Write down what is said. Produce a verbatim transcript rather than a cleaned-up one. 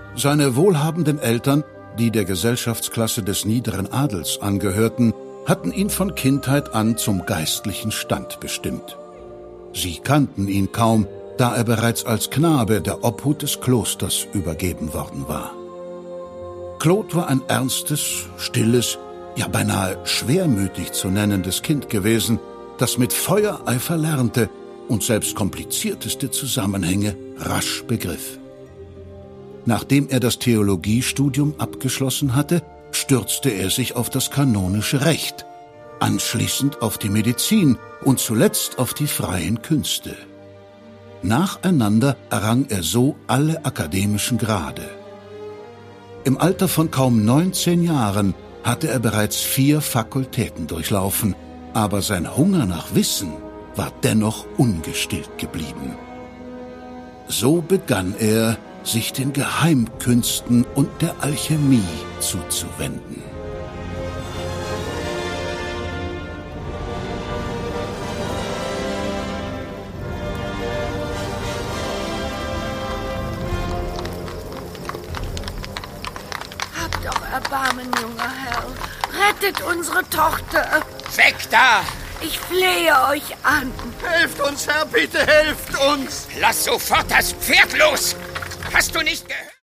Seine wohlhabenden Eltern, die der Gesellschaftsklasse des niederen Adels angehörten, hatten ihn von Kindheit an zum geistlichen Stand bestimmt. Sie kannten ihn kaum, da er bereits als Knabe der Obhut des Klosters übergeben worden war. Claude war ein ernstes, stilles, ja beinahe schwermütig zu nennendes Kind gewesen, das mit Feuereifer lernte und selbst komplizierteste Zusammenhänge rasch begriff. Nachdem er das Theologiestudium abgeschlossen hatte, stürzte er sich auf das kanonische Recht, anschließend auf die Medizin und zuletzt auf die freien Künste. Nacheinander errang er so alle akademischen Grade. Im Alter von kaum neunzehn Jahren hatte er bereits vier Fakultäten durchlaufen, aber sein Hunger nach Wissen war dennoch ungestillt geblieben. So begann er, sich den Geheimkünsten und der Alchemie zuzuwenden. Habt doch Erbarmen, junger Herr. Rettet unsere Tochter. Weg da! Ich flehe euch an. Helft uns, Herr, bitte helft uns! Lass sofort das Pferd los! Hast du nicht gehört?